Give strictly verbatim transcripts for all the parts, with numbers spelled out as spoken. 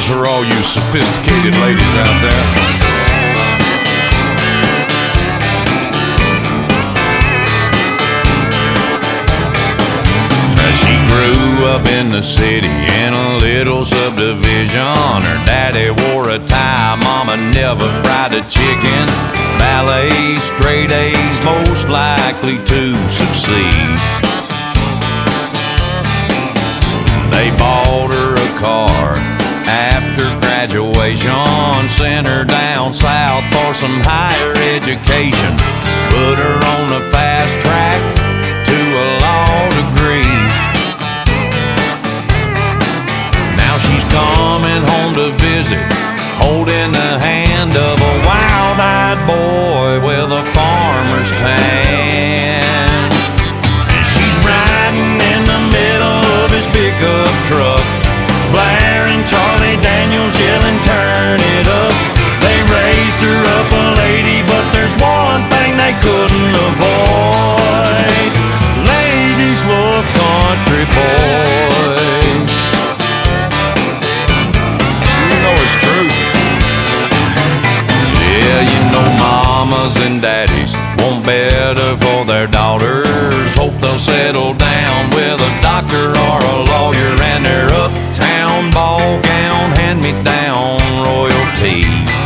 for all you sophisticated ladies out there. She grew up in the city in a little subdivision. Her daddy wore a tie, mama never fried a chicken. Ballet, straight A's, most likely to succeed. They bought her a car after graduation, sent her down south for some higher education, put her on the fast track to a law degree. She's coming home to visit, holding the hand of a wild-eyed boy with a farmer's tan. And she's riding in the middle of his pickup truck, blaring Charlie Daniels, yelling, "Turn it up." They raised her up a lady, but there's one thing they couldn't avoid: ladies love country boys. Mamas and daddies want better for their daughters, hope they'll settle down with a doctor or a lawyer, and their uptown ball gown hand-me-down royalty.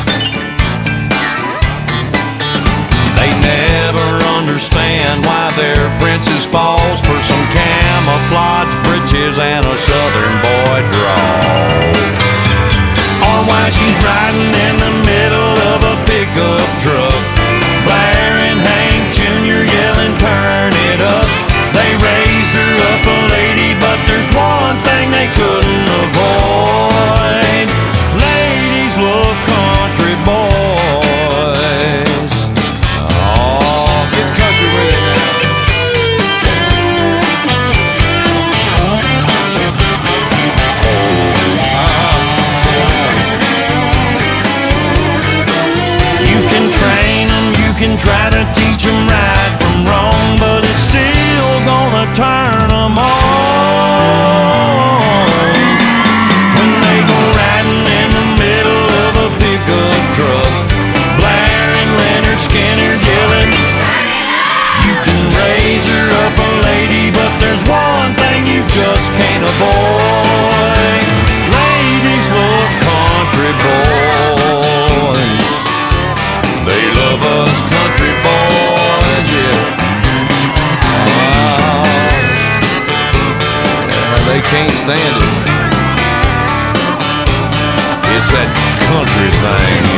They never understand why their princess falls for some camouflage breeches and a southern boy drawl, or why she's riding in the middle of a pickup truck, blaring Hank Junior, yelling, "Turn it up." They raised her up a lady, but there's one thing they couldn't avoid: ladies love country boys. Oh, get country with it. Can try to teach them right from wrong, but it's still gonna turn them on when they go riding in the middle of a pickup truck, blaring Leonard Skinner, yelling, "You can raise her up a lady, but there's one thing you just can't avoid: ladies love country boys. They love us country boys, yeah. Oh, yeah, they can't stand it. It's that country thing.